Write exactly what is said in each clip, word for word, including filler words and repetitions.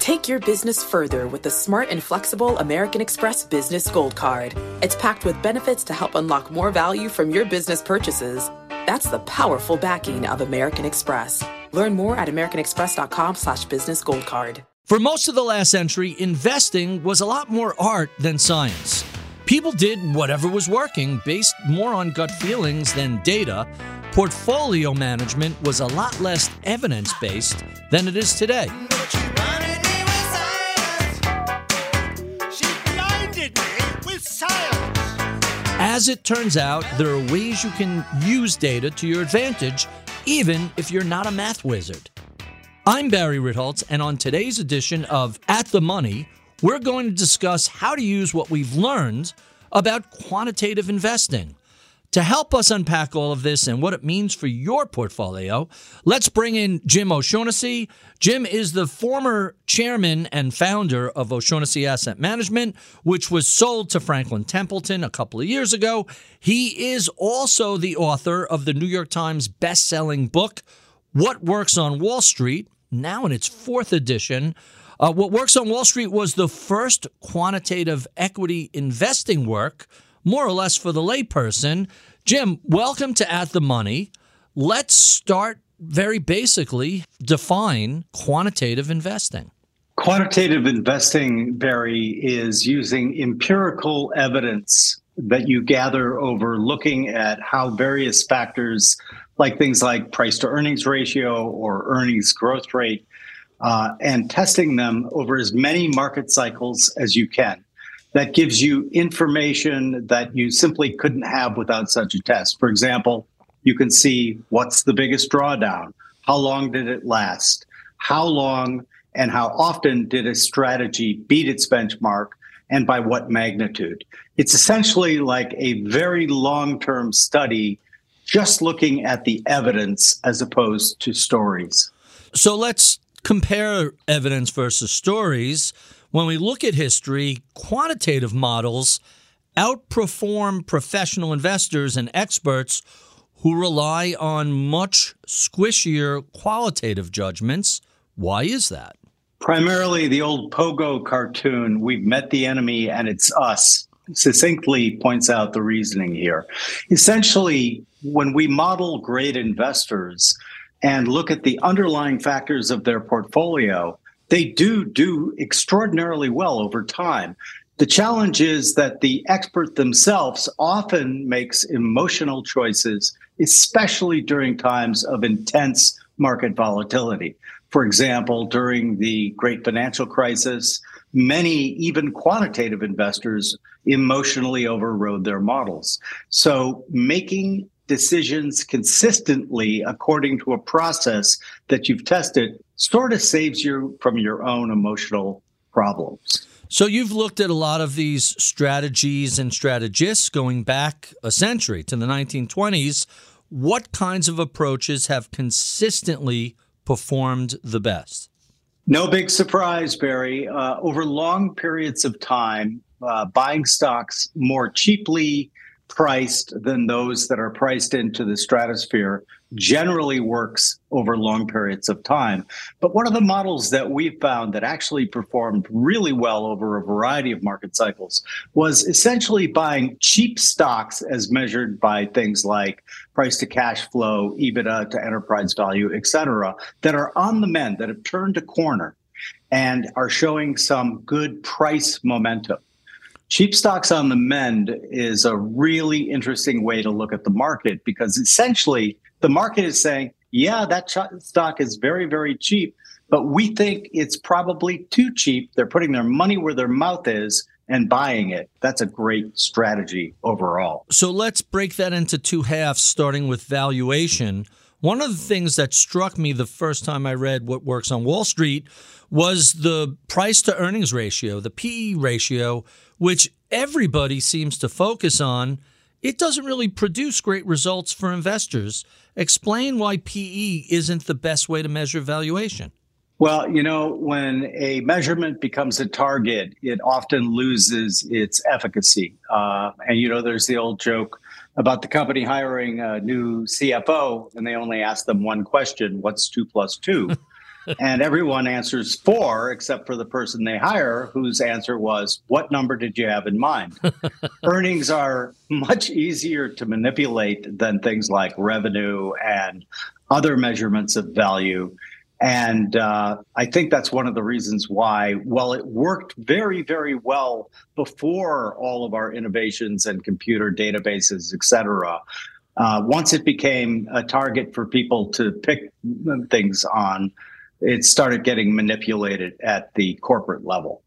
Take your business further with the smart and flexible American Express Business Gold Card. It's packed with benefits to help unlock more value from your business purchases. That's the powerful backing of American Express. Learn more at americanexpress.com slash business gold card. For most of the last century, investing was a lot more art than science. People did whatever was working based more on gut feelings than data. Portfolio management was a lot less evidence-based than it is today. As it turns out, there are ways you can use data to your advantage, even if you're not a math wizard. I'm Barry Ritholtz, and on today's edition of At the Money, we're going to discuss how to use what we've learned about quantitative investing. To help us unpack all of this and what it means for your portfolio, let's bring in Jim O'Shaughnessy. Jim is the former chairman and founder of O'Shaughnessy Asset Management, which was sold to Franklin Templeton a couple of years ago. He is also the author of the New York Times best-selling book, What Works on Wall Street, now in its fourth edition. Uh, What Works on Wall Street was the first quantitative equity investing work, more or less for the layperson. Jim, welcome to At the Money. Let's start very basically, define quantitative investing. Quantitative investing, Barry, is using empirical evidence that you gather over looking at how various factors, like things like price to earnings ratio or earnings growth rate, uh, and testing them over as many market cycles as you can. That gives you information that you simply couldn't have without such a test. For example, you can see what's the biggest drawdown, how long did it last, how long and how often did a strategy beat its benchmark, and by what magnitude. It's essentially like a very long-term study, just looking at the evidence as opposed to stories. So let's compare evidence versus stories. When we look at history, quantitative models outperform professional investors and experts who rely on much squishier qualitative judgments. Why is that? Primarily, the old Pogo cartoon, "We've met the enemy and it's us," succinctly points out the reasoning here. Essentially, when we model great investors and look at the underlying factors of their portfolio, they do do extraordinarily well over time. The challenge is that the expert themselves often makes emotional choices, especially during times of intense market volatility. For example, during the great financial crisis, many, even quantitative investors, emotionally overrode their models. So making decisions consistently according to a process that you've tested sort of saves you from your own emotional problems. So you've looked at a lot of these strategies and strategists going back a century to the nineteen twenties. What kinds of approaches have consistently performed the best? No big surprise, Barry. Uh, over long periods of time, uh, buying stocks more cheaply priced than those that are priced into the stratosphere generally works over long periods of time. But one of the models that we found that actually performed really well over a variety of market cycles was essentially buying cheap stocks as measured by things like price to cash flow, EBITDA to enterprise value, et cetera, that are on the mend, that have turned a corner and are showing some good price momentum. Cheap stocks on the mend is a really interesting way to look at the market because essentially the market is saying, yeah, that ch- stock is very, very cheap, but we think it's probably too cheap. They're putting their money where their mouth is and buying it. That's a great strategy overall. So let's break that into two halves, starting with valuation. One of the things that struck me the first time I read What Works on Wall Street was the price to earnings ratio, the P E ratio, which everybody seems to focus on. It doesn't really produce great results for investors. Explain why P E isn't the best way to measure valuation. Well, you know, when a measurement becomes a target, it often loses its efficacy. Uh, and, you know, there's the old joke about the company hiring a new C F O, and they only ask them one question: what's two plus two? And everyone answers four, except for the person they hire, whose answer was, what number did you have in mind? Earnings are much easier to manipulate than things like revenue and other measurements of value. And uh, I think that's one of the reasons why, while it worked very, very well before all of our innovations and computer databases, et cetera, uh, once it became a target for people to pick things on, it started getting manipulated at the corporate level.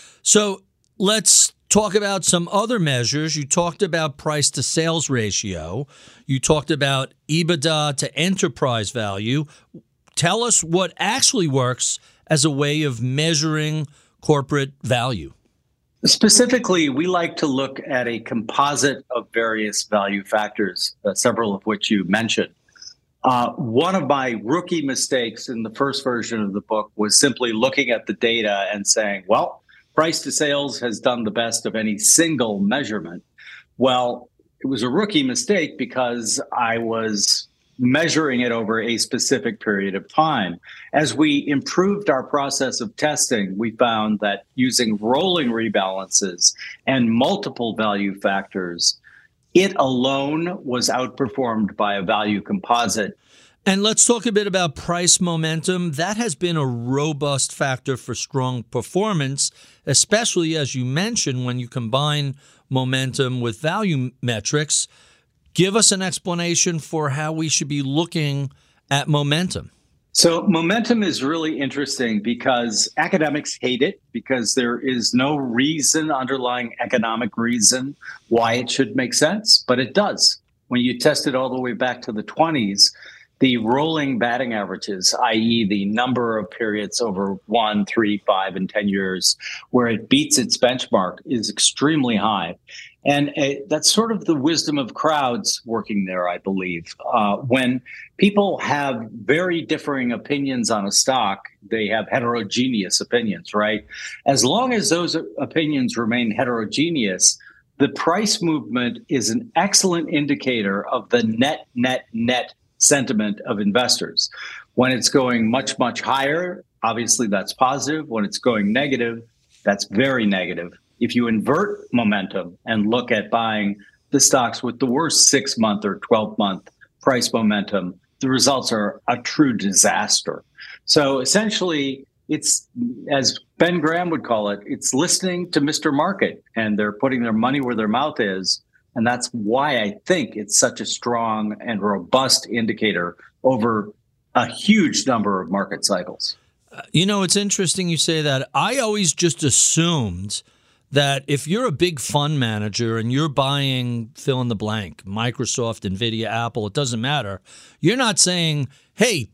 So let's talk about some other measures. You talked about price to sales ratio. You talked about EBITDA to enterprise value. Tell us what actually works as a way of measuring corporate value. Specifically, we like to look at a composite of various value factors, uh, several of which you mentioned. Uh, one of my rookie mistakes in the first version of the book was simply looking at the data and saying, well, price to sales has done the best of any single measurement. Well, it was a rookie mistake because I was measuring it over a specific period of time. As we improved our process of testing, we found that using rolling rebalances and multiple value factors, it alone was outperformed by a value composite. And let's talk a bit about price momentum. That has been a robust factor for strong performance, especially, as you mentioned, when you combine momentum with value metrics. Give us an explanation for how we should be looking at momentum. So momentum is really interesting because academics hate it because there is no reason, underlying economic reason, why it should make sense, but it does. When you test it all the way back to the twenties, the rolling batting averages, that is the number of periods over one, three, five, and ten years where it beats its benchmark, is extremely high. And uh, that's sort of the wisdom of crowds working there, I believe. Uh, when people have very differing opinions on a stock, they have heterogeneous opinions, right? As long as those opinions remain heterogeneous, the price movement is an excellent indicator of the net, net, net sentiment of investors. When it's going much, much higher, obviously that's positive. When it's going negative, that's very negative. If you invert momentum and look at buying the stocks with the worst six-month or twelve-month price momentum, the results are a true disaster. So essentially, it's, as Ben Graham would call it, it's listening to Mister Market, and they're putting their money where their mouth is. And that's why I think it's such a strong and robust indicator over a huge number of market cycles. Uh, you know, it's interesting you say that. I always just assumed that if you're a big fund manager and you're buying fill in the blank, Microsoft, NVIDIA, Apple, it doesn't matter. You're not saying, hey,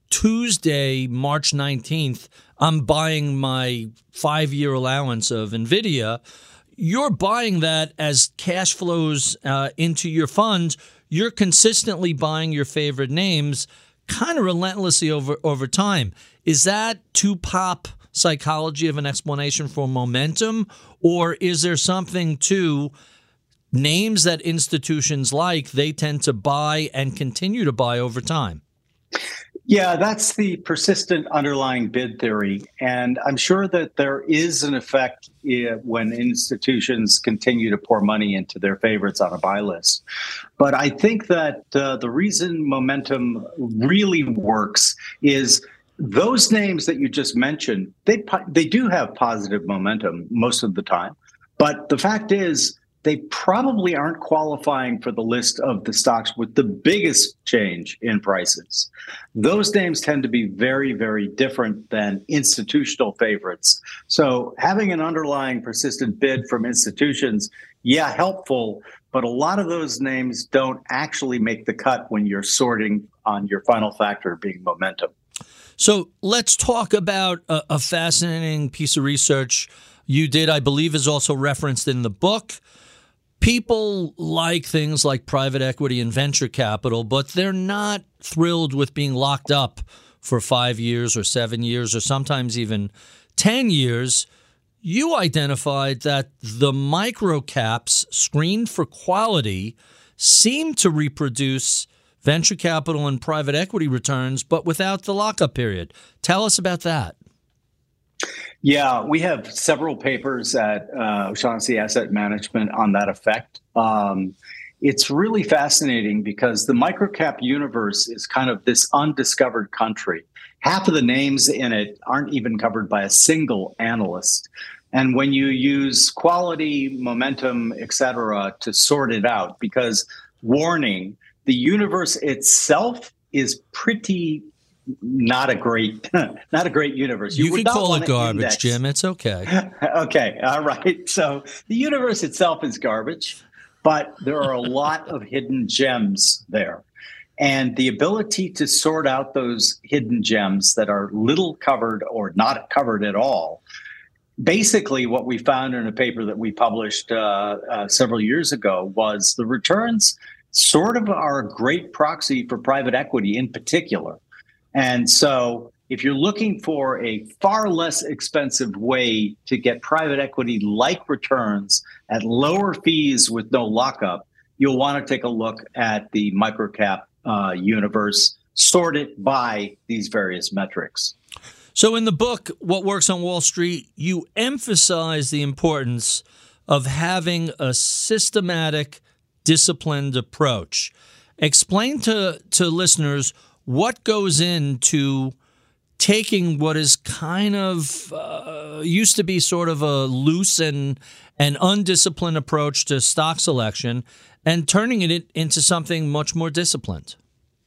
Tuesday, March nineteenth, I'm buying my five-year allowance of NVIDIA. You're buying that as cash flows uh, into your funds. You're consistently buying your favorite names kind of relentlessly over, over time. Is that too pop psychology of an explanation for momentum, or is there something to names that institutions like they tend to buy and continue to buy over time? Yeah, that's the persistent underlying bid theory. And I'm sure that there is an effect when institutions continue to pour money into their favorites on a buy list. But I think that uh, the reason momentum really works is those names that you just mentioned, they they do have positive momentum most of the time. But the fact is, they probably aren't qualifying for the list of the stocks with the biggest change in prices. Those names tend to be very, very different than institutional favorites. So having an underlying persistent bid from institutions, yeah, helpful, but a lot of those names don't actually make the cut when you're sorting on your final factor being momentum. So let's talk about a, a fascinating piece of research you did, I believe is also referenced in the book. People like things like private equity and venture capital, but they're not thrilled with being locked up for five years or seven years or sometimes even ten years. You identified that the micro caps screened for quality seem to reproduce venture capital and private equity returns, but without the lockup period. Tell us about that. Yeah, we have several papers at uh, O'Shaughnessy Asset Management on that effect. Um, it's really fascinating because the microcap universe is kind of this undiscovered country. Half of the names in it aren't even covered by a single analyst. And when you use quality, momentum, et cetera, to sort it out, because warning, the universe itself is pretty not a great, not a great universe. You, you can call it garbage, index. Jim. It's okay. Okay. All right. So the universe itself is garbage, but there are a lot of hidden gems there. And the ability to sort out those hidden gems that are little covered or not covered at all. Basically, what we found in a paper that we published uh, uh, several years ago was the returns sort of are a great proxy for private equity in particular. And so if you're looking for a far less expensive way to get private equity-like returns at lower fees with no lockup, you'll want to take a look at the microcap uh, universe sorted by these various metrics. So in the book, What Works on Wall Street, you emphasize the importance of having a systematic, disciplined approach. Explain to, to listeners what goes into taking what is kind of uh, used to be sort of a loose and, and undisciplined approach to stock selection and turning it into something much more disciplined?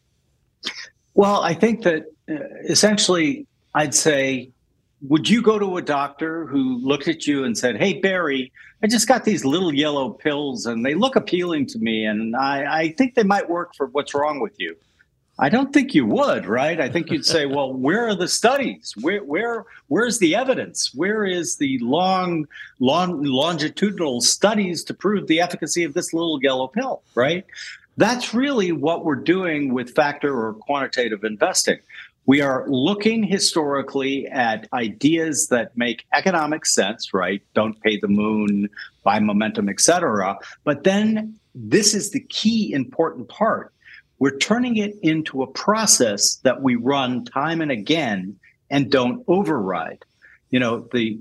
Well, I think that uh, essentially I'd say, would you go to a doctor who looked at you and said, hey, Barry, I just got these little yellow pills and they look appealing to me and I, I think they might work for what's wrong with you? I don't think you would, right? I think you'd say, well, where are the studies? Where, where, where's the evidence? Where is the long, long, longitudinal studies to prove the efficacy of this little yellow pill, right? That's really what we're doing with factor or quantitative investing. We are looking historically at ideas that make economic sense, right? Don't pay the moon, buy momentum, et cetera. But then this is the key important part. We're turning it into a process that we run time and again and don't override. You know, the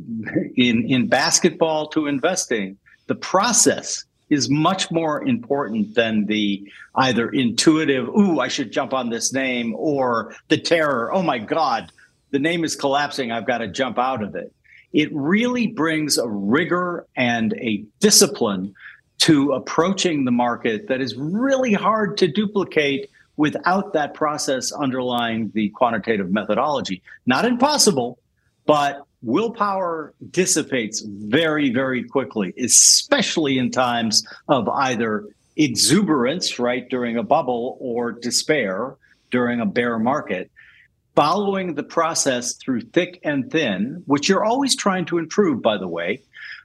in, in basketball to investing, the process is much more important than the either intuitive, ooh, I should jump on this name, or the terror, oh my God, the name is collapsing, I've got to jump out of it. It really brings a rigor and a discipline to approaching the market that is really hard to duplicate without that process underlying the quantitative methodology. Not impossible, but willpower dissipates very, very quickly, especially in times of either exuberance, right, during a bubble, or despair during a bear market. Following the process through thick and thin, which you're always trying to improve, by the way,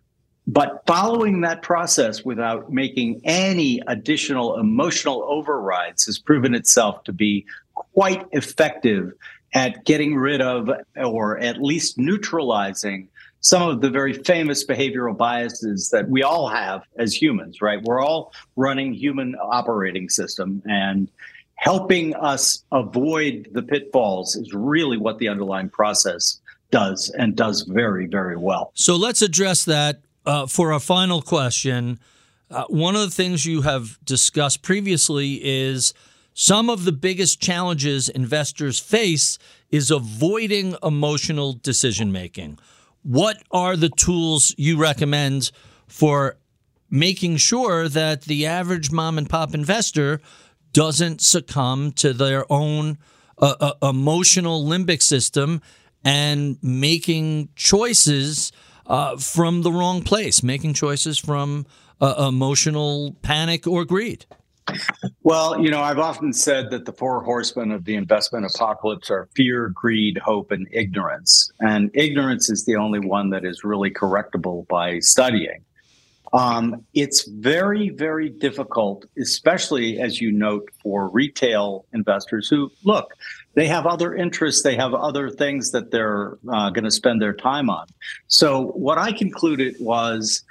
but following that process without making any additional emotional overrides has proven itself to be quite effective at getting rid of, or at least neutralizing, some of the very famous behavioral biases that we all have as humans, right? We're all running human operating system, and helping us avoid the pitfalls is really what the underlying process does, and does very, very well. So let's address that uh, for our final question. Uh, one of the things you have discussed previously is some of the biggest challenges investors face is avoiding emotional decision-making. What are the tools you recommend for making sure that the average mom-and-pop investor doesn't succumb to their own uh, uh, emotional limbic system and making choices uh, from the wrong place, making choices from uh, emotional panic or greed? Well, you know, I've often said that the four horsemen of the investment apocalypse are fear, greed, hope, and ignorance. And ignorance is the only one that is really correctable by studying. Um, it's very, very difficult, especially as you note, for retail investors who, look, they have other interests, they have other things that they're uh, going to spend their time on. So what I concluded was,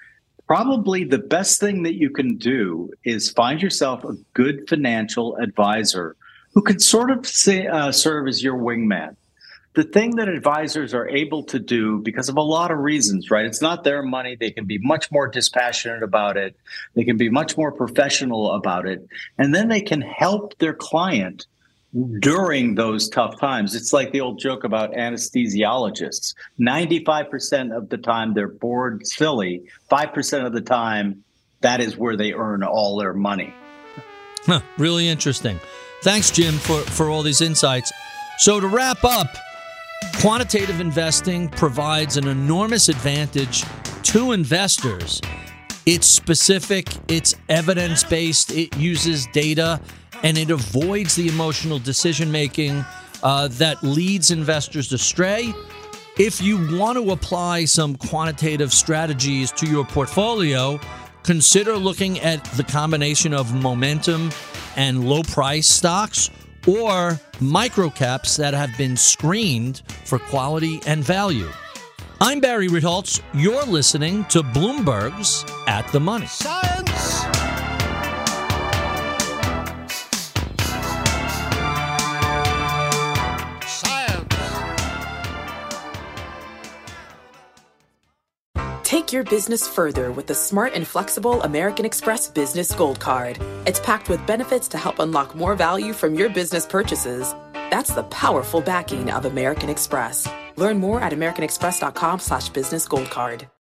Probably the best thing that you can do is find yourself a good financial advisor who can sort of say, uh, serve as your wingman. The thing that advisors are able to do, because of a lot of reasons, right? It's not their money. They can be much more dispassionate about it. They can be much more professional about it. And then they can help their client during those tough times. It's like the old joke about anesthesiologists. ninety-five percent of the time they're bored silly. five percent of the time, that is where they earn all their money. Huh, really interesting. Thanks, Jim, for, for all these insights. So to wrap up, quantitative investing provides an enormous advantage to investors. It's specific, it's evidence-based, it uses data, and it avoids the emotional decision-making uh, that leads investors astray. If you want to apply some quantitative strategies to your portfolio, consider looking at the combination of momentum and low-price stocks or microcaps that have been screened for quality and value. I'm Barry Ritholtz. You're listening to Bloomberg's At the Money. Science! Take your business further with the smart and flexible American Express Business Gold Card. It's packed with benefits to help unlock more value from your business purchases. That's the powerful backing of American Express. Learn more at americanexpress.com slash business gold card.